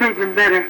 sleeping better.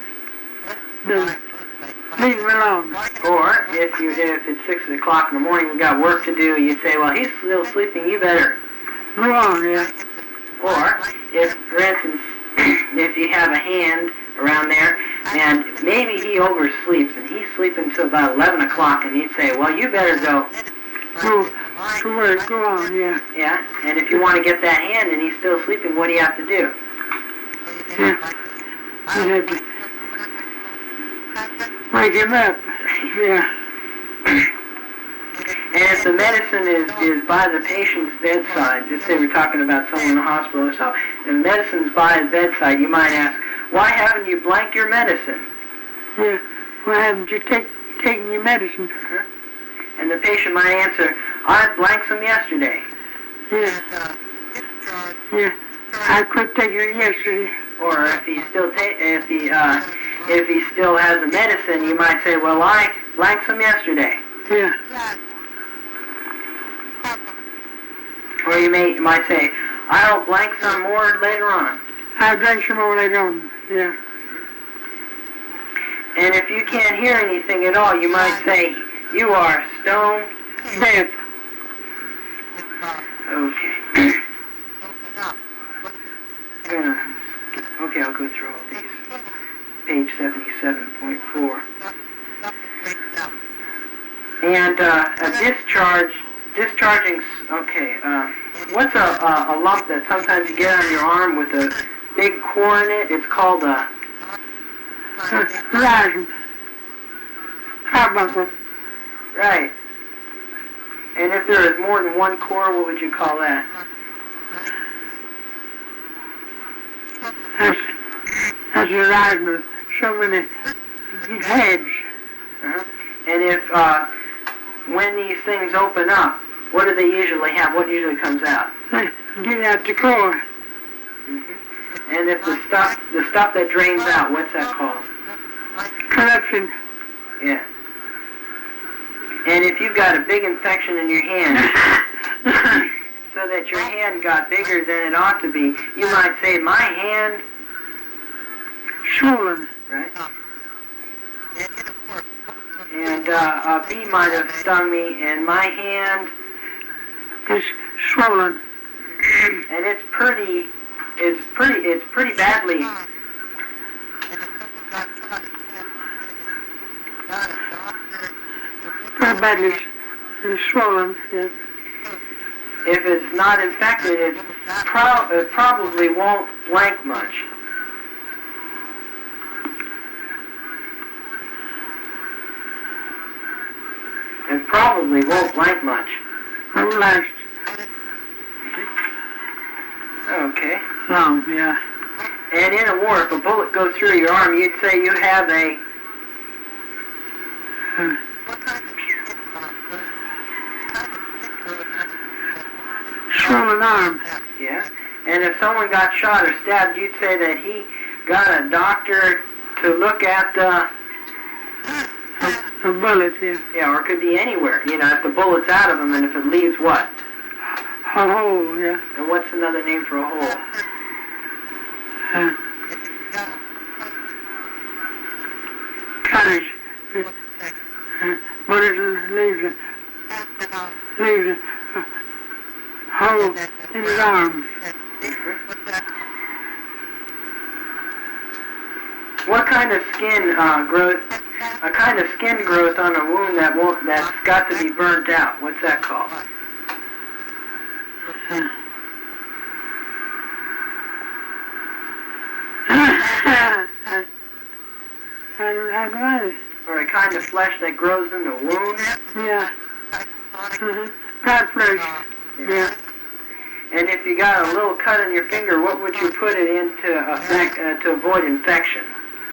Leave him alone. Or if it's 6 o'clock in the morning, you got work to do, you say, well, he's still sleeping, you better. Go on, yeah. Or if, for instance, if you have a hand around there, and maybe he oversleeps, and he's sleeping till about 11 o'clock, and you'd say, well, you better go. Go on, yeah. Yeah, and if you want to get that hand and he's still sleeping, what do you have to do? Yeah. You have to wake him up, yeah. And if the medicine is by the patient's bedside, just say we're talking about someone in the hospital or so, and the medicine's by his bedside, you might ask, why haven't you blanked your medicine? Yeah, why haven't you taken your medicine? Uh-huh. And the patient might answer, I blanked some yesterday. Yeah. Yeah, I quit taking it yesterday. Or if he still has the medicine, you might say, well, I blanked some yesterday. Yeah. Or you might say, I'll blank some more later on. I'll drink some more later on, yeah. And if you can't hear anything at all, you might say, you are stone deaf. Okay. Okay, I'll go through all these. Page 77.4. And a discharging, okay, what's a lump that sometimes you get on your arm with a big core in it? It's called a... Horizon. Heart buckle. Right. And if there is more than one core, what would you call that? That's a horizon with so many heads. Uh-huh. And if, when these things open up, what do they usually have? What usually comes out? Get out the core. Mm-hmm. And if the stuff that drains out, what's that called? Corruption. Yeah. And if you've got a big infection in your hand, so that your hand got bigger than it ought to be, you might say, my hand... Swollen. Right? And a bee might have stung me, and my hand... is swollen. And it's pretty badly... Very badly swollen, yeah. If it's not infected, it probably won't blank much. It probably won't blank much. Won't last Okay. long, yeah. And in a war, if a bullet goes through your arm, you'd say you have a... swollen arm. Yeah. And if someone got shot or stabbed, you'd say that he got a doctor to look at the... A bullet, yeah. Yeah, or it could be anywhere. You know, if the bullet's out of him and if it leaves what? A hole, yeah. And what's another name for a hole? Cutters. Bullet leaves a hole in his arm. What kind of skin growth? A kind of skin growth on a wound that's got to be burnt out. What's that called? I don't know. Or a kind of flesh that grows in the wound? Yeah. Got flesh. Yeah. And if you got a little cut on your finger, what would you put it in to avoid infection?